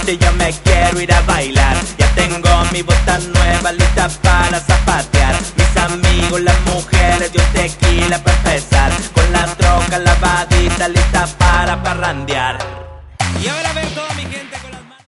noche yo me quiero ir a bailar. Ya tengo mi bota nueva lista para zapatear. Mis amigos, las mujeres y un tequila para empezar. Con la troca lavadita lista para parrandear. Y ahora a ver toda mi gente.